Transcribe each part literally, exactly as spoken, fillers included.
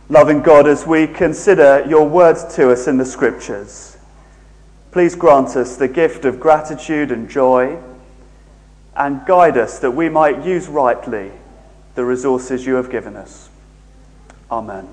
Loving God, as we consider your words to us in the Scriptures, please grant us the gift of gratitude and joy, and guide us that we might use rightly the resources you have given us. Amen.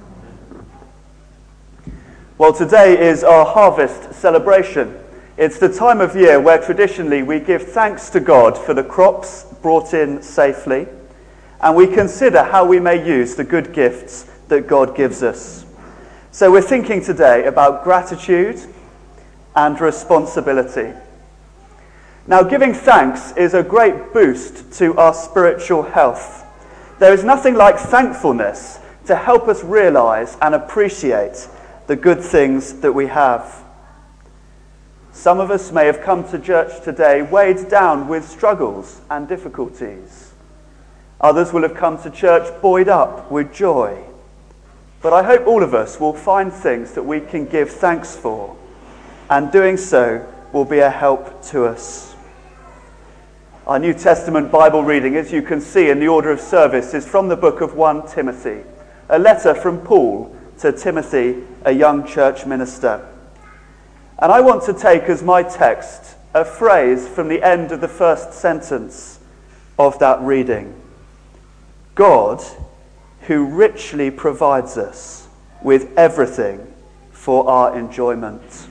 Well, today is our harvest celebration. It's the time of year where traditionally we give thanks to God for the crops brought in safely, and we consider how we may use the good gifts that God gives us. So we're thinking today about gratitude and responsibility. Now, giving thanks is a great boost to our spiritual health. There is nothing like thankfulness to help us realize and appreciate the good things that we have. Some of us may have come to church today weighed down with struggles and difficulties. Others will have come to church buoyed up with joy. But I hope all of us will find things that we can give thanks for, and doing so will be a help to us. Our New Testament Bible reading, as you can see in the order of service, is from the book of First Timothy, a letter from Paul to Timothy, a young church minister. And I want to take as my text a phrase from the end of the first sentence of that reading. God, who richly provides us with everything for our enjoyment.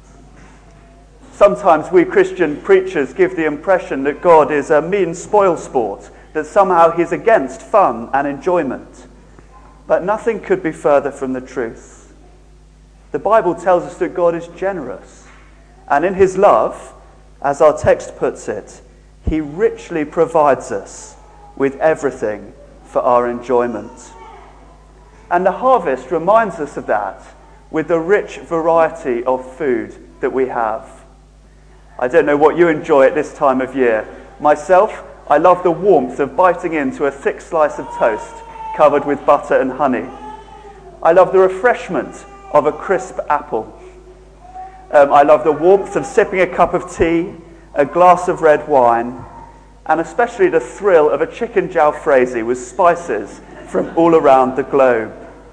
Sometimes we Christian preachers give the impression that God is a mean spoilsport, that somehow he's against fun and enjoyment. But nothing could be further from the truth. The Bible tells us that God is generous, and in his love, as our text puts it, he richly provides us with everything for our enjoyment. And the harvest reminds us of that with the rich variety of food that we have. I don't know what you enjoy at this time of year. Myself, I love the warmth of biting into a thick slice of toast covered with butter and honey. I love the refreshment of a crisp apple. Um, I love the warmth of sipping a cup of tea, a glass of red wine, and especially the thrill of a chicken jalfrezi with spices from all around the globe.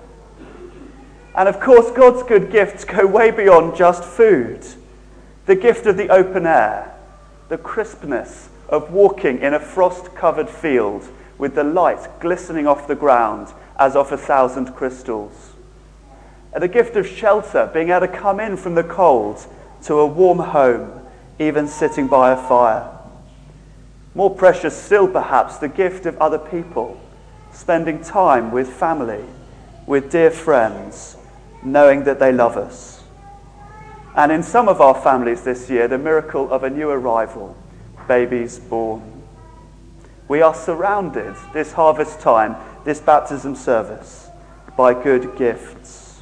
And of course, God's good gifts go way beyond just food. The gift of the open air, the crispness of walking in a frost-covered field with the light glistening off the ground as off a thousand crystals. And the gift of shelter, being able to come in from the cold to a warm home, even sitting by a fire. More precious still, perhaps, the gift of other people, spending time with family, with dear friends, knowing that they love us. And in some of our families this year, the miracle of a new arrival, babies born. We are surrounded this harvest time, this baptism service, by good gifts.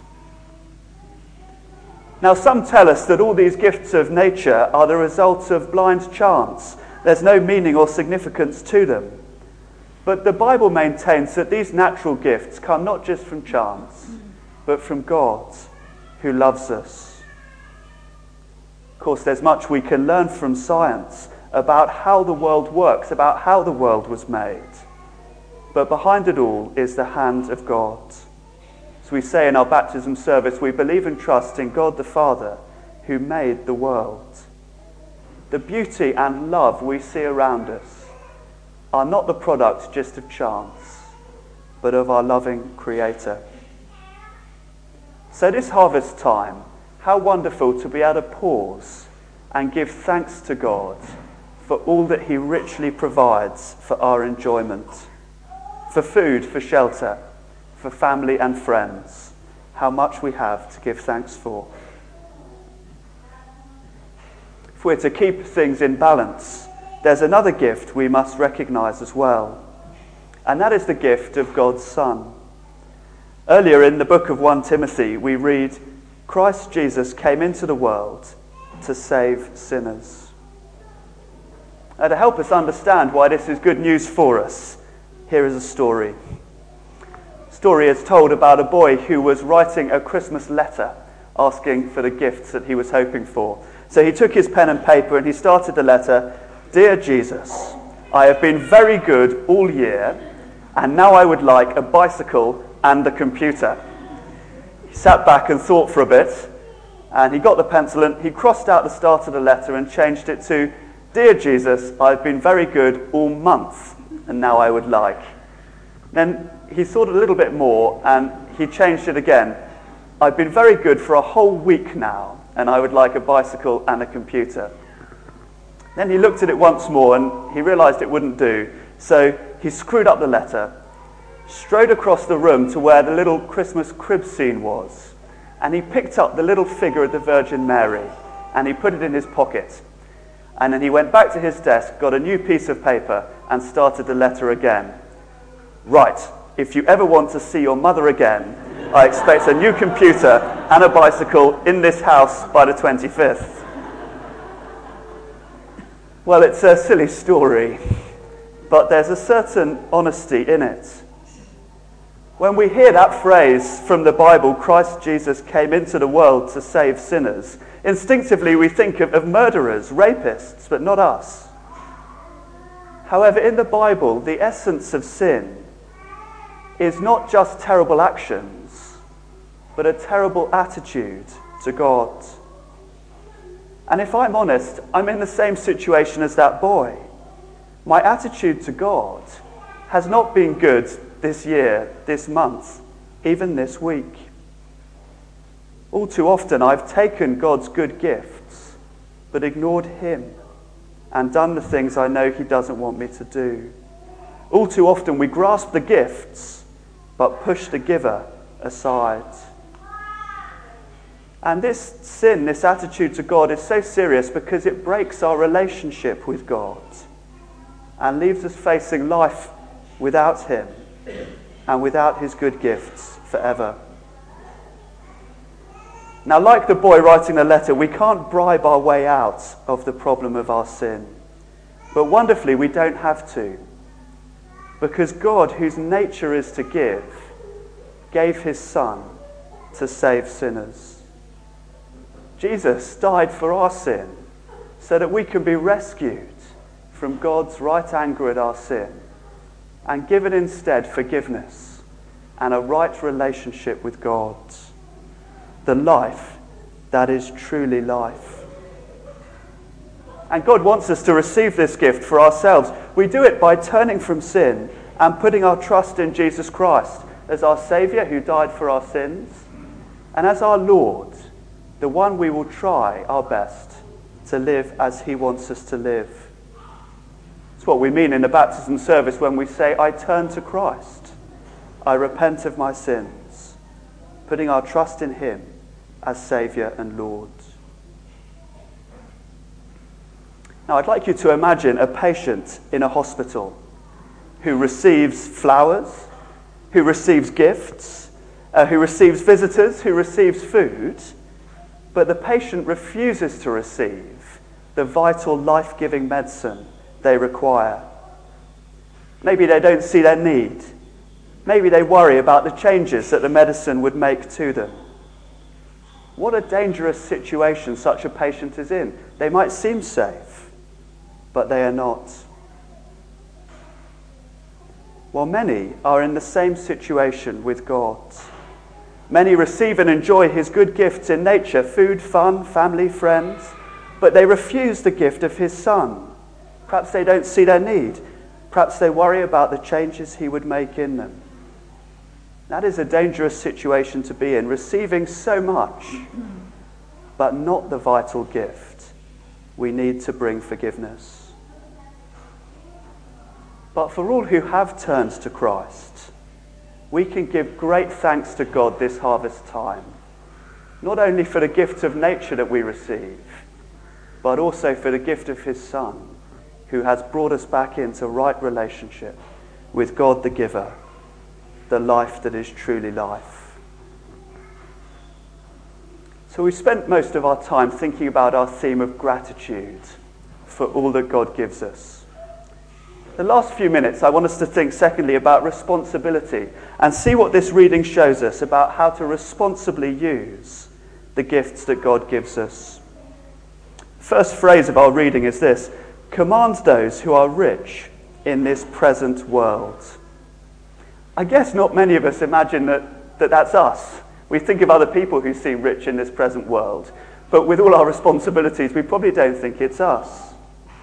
Now, some tell us that all these gifts of nature are the result of blind chance. There's no meaning or significance to them. But the Bible maintains that these natural gifts come not just from chance, but from God, who loves us. Of course, there's much we can learn from science about how the world works, about how the world was made. But behind it all is the hand of God. As we say in our baptism service, we believe and trust in God the Father, who made the world. The beauty and love we see around us are not the product just of chance, but of our loving Creator. So this harvest time, how wonderful to be able to pause and give thanks to God for all that he richly provides for our enjoyment. For food, for shelter, for family and friends, how much we have to give thanks for. If we're to keep things in balance, there's another gift we must recognize as well, and that is the gift of God's Son. Earlier in the book of First Timothy, we read, Christ Jesus came into the world to save sinners. Now, to help us understand why this is good news for us, here is a story. The story is told about a boy who was writing a Christmas letter asking for the gifts that he was hoping for. So he took his pen and paper and he started the letter, Dear Jesus, I have been very good all year, and now I would like a bicycle and a computer. He sat back and thought for a bit, and he got the pencil and he crossed out the start of the letter and changed it to, "Dear Jesus, I've been very good all month, and now I would like." Then he thought a little bit more and he changed it again. "I've been very good for a whole week now, and I would like a bicycle and a computer." Then he looked at it once more and he realized it wouldn't do, so he screwed up the letter, strode across the room to where the little Christmas crib scene was, and he picked up the little figure of the Virgin Mary and he put it in his pocket. And then he went back to his desk, got a new piece of paper and started the letter again. "Right, if you ever want to see your mother again, I expect a new computer and a bicycle in this house by the twenty-fifth. Well, it's a silly story, but there's a certain honesty in it. When we hear that phrase from the Bible, Christ Jesus came into the world to save sinners, instinctively we think of, of murderers, rapists, but not us. However, in the Bible, the essence of sin is not just terrible actions, but a terrible attitude to God. And if I'm honest, I'm in the same situation as that boy. My attitude to God has not been good this year, this month, even this week. All too often I've taken God's good gifts, but ignored him and done the things I know he doesn't want me to do. All too often we grasp the gifts, but push the giver aside. And this sin, this attitude to God is so serious because it breaks our relationship with God and leaves us facing life without him and without his good gifts forever. Now, like the boy writing the letter, we can't bribe our way out of the problem of our sin. But wonderfully, we don't have to. Because God, whose nature is to give, gave his Son to save sinners. Jesus died for our sin so that we can be rescued from God's right anger at our sin and given instead forgiveness and a right relationship with God. The life that is truly life. And God wants us to receive this gift for ourselves. We do it by turning from sin and putting our trust in Jesus Christ as our Saviour who died for our sins and as our Lord, the one we will try our best to live as he wants us to live. It's what we mean in the baptism service when we say, "I turn to Christ. I repent of my sins," putting our trust in him as Saviour and Lord. Now, I'd like you to imagine a patient in a hospital who receives flowers, who receives gifts, uh, who receives visitors, who receives food, but the patient refuses to receive the vital, life-giving medicine they require. Maybe they don't see their need. Maybe they worry about the changes that the medicine would make to them. What a dangerous situation such a patient is in. They might seem safe, but they are not. While many are in the same situation with God. Many receive and enjoy his good gifts in nature, food, fun, family, friends, but they refuse the gift of his Son. Perhaps they don't see their need. Perhaps they worry about the changes he would make in them. That is a dangerous situation to be in, receiving so much, but not the vital gift we need to bring forgiveness. But for all who have turned to Christ, we can give great thanks to God this harvest time, not only for the gift of nature that we receive, but also for the gift of his Son, who has brought us back into right relationship with God the giver, the life that is truly life. So we spent most of our time thinking about our theme of gratitude for all that God gives us. The last few minutes, I want us to think secondly about responsibility and see what this reading shows us about how to responsibly use the gifts that God gives us. First phrase of our reading is this: "Command those who are rich in this present world." I guess not many of us imagine that, that that's us. We think of other people who seem rich in this present world, but with all our responsibilities, we probably don't think it's us.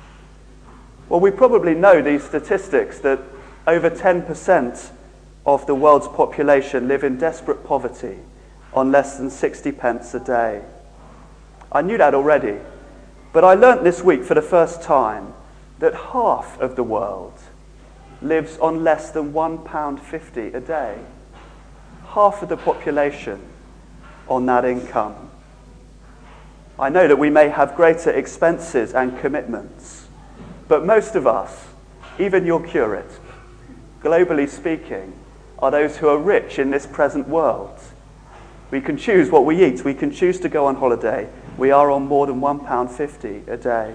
Well, we probably know these statistics that over ten percent of the world's population live in desperate poverty on less than sixty pence a day. I knew that already, but I learnt this week for the first time that half of the world lives on less than one pound fifty a day. Half of the population on that income. I know that we may have greater expenses and commitments, but most of us, even your curate, globally speaking, are those who are rich in this present world. We can choose what we eat. We can choose to go on holiday. We are on more than one pound fifty a day.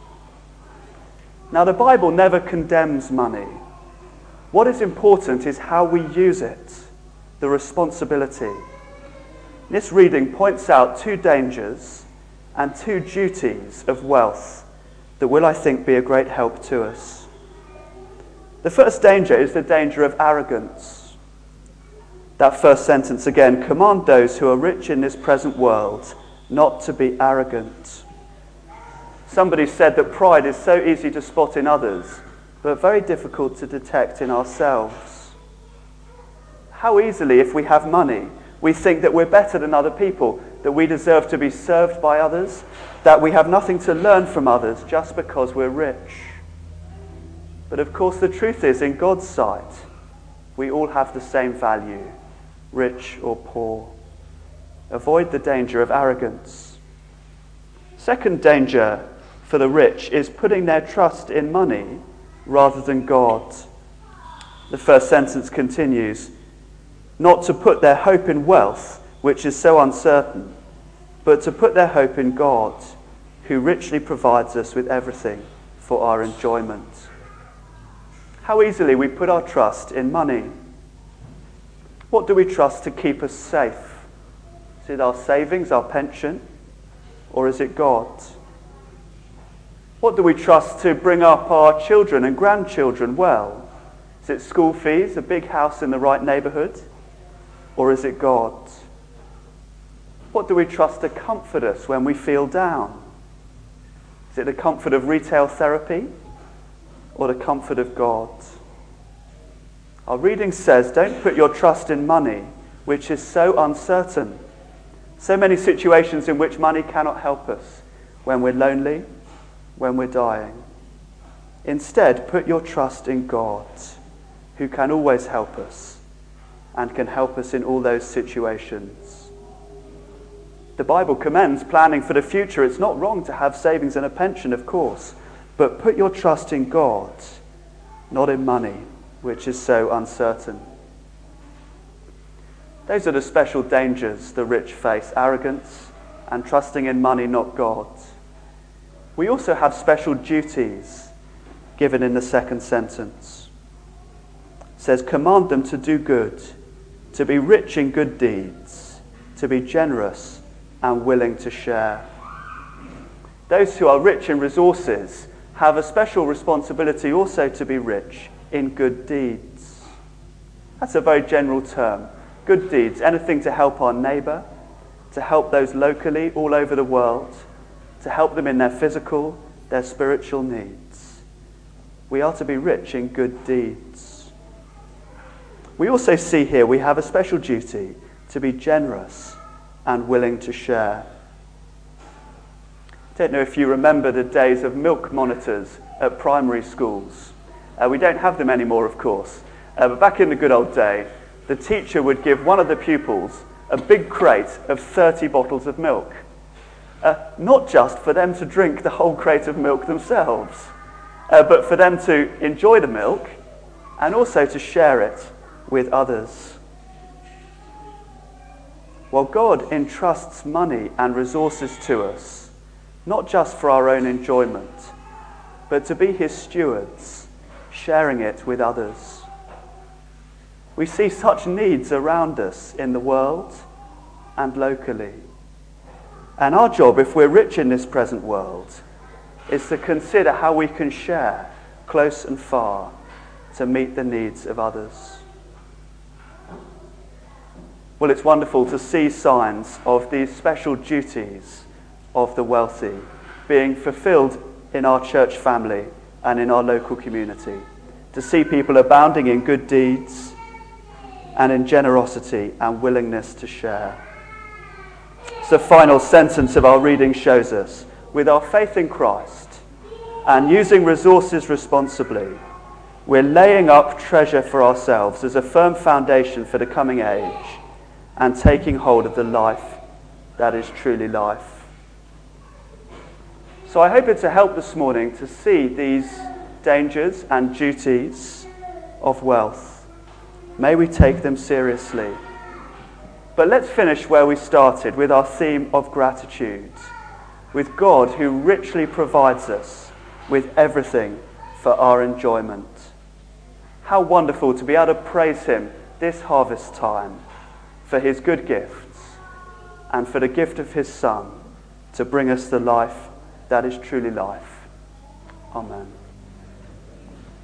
Now, the Bible never condemns money. What is important is how we use it, the responsibility. This reading points out two dangers and two duties of wealth that will, I think, be a great help to us. The first danger is the danger of arrogance. That first sentence again, command those who are rich in this present world not to be arrogant. Somebody said that pride is so easy to spot in others, but very difficult to detect in ourselves. How easily, if we have money, we think that we're better than other people, that we deserve to be served by others, that we have nothing to learn from others just because we're rich. But of course, the truth is, in God's sight, we all have the same value, rich or poor. Avoid the danger of arrogance. Second danger for the rich is putting their trust in money rather than God. The first sentence continues, not to put their hope in wealth, which is so uncertain, but to put their hope in God, who richly provides us with everything for our enjoyment. How easily we put our trust in money. What do we trust to keep us safe? Is it our savings, our pension, or is it God? What do we trust to bring up our children and grandchildren well? Is it school fees, a big house in the right neighbourhood, or is it God? What do we trust to comfort us when we feel down? Is it the comfort of retail therapy, or the comfort of God? Our reading says, don't put your trust in money, which is so uncertain. So many situations in which money cannot help us, when we're lonely, when we're dying. Instead, put your trust in God, who can always help us, and can help us in all those situations. The Bible commends planning for the future. It's not wrong to have savings and a pension, of course, but put your trust in God, not in money, which is so uncertain. Those are the special dangers the rich face, arrogance and trusting in money, not God. We also have special duties given in the second sentence. It says, command them to do good, to be rich in good deeds, to be generous and willing to share. Those who are rich in resources have a special responsibility also to be rich in good deeds. That's a very general term. Good deeds, anything to help our neighbour, to help those locally all over the world, to help them in their physical, their spiritual needs. We are to be rich in good deeds. We also see here we have a special duty to be generous and willing to share. I don't know if you remember the days of milk monitors at primary schools. Uh, we don't have them anymore, of course. Uh, but back in the good old day, the teacher would give one of the pupils a big crate of thirty bottles of milk. Uh, not just for them to drink the whole crate of milk themselves, uh, but for them to enjoy the milk and also to share it with others. Well, God entrusts money and resources to us, not just for our own enjoyment, but to be his stewards, sharing it with others. We see such needs around us in the world and locally. And our job, if we're rich in this present world, is to consider how we can share close and far to meet the needs of others. Well, it's wonderful to see signs of these special duties of the wealthy being fulfilled in our church family and in our local community. To see people abounding in good deeds and in generosity and willingness to share. So the final sentence of our reading shows us, with our faith in Christ and using resources responsibly, we're laying up treasure for ourselves as a firm foundation for the coming age and taking hold of the life that is truly life. So I hope it's a help this morning to see these dangers and duties of wealth. May we take them seriously. But let's finish where we started, with our theme of gratitude, with God who richly provides us with everything for our enjoyment. How wonderful to be able to praise him this harvest time for his good gifts and for the gift of his Son to bring us the life that is truly life. Amen.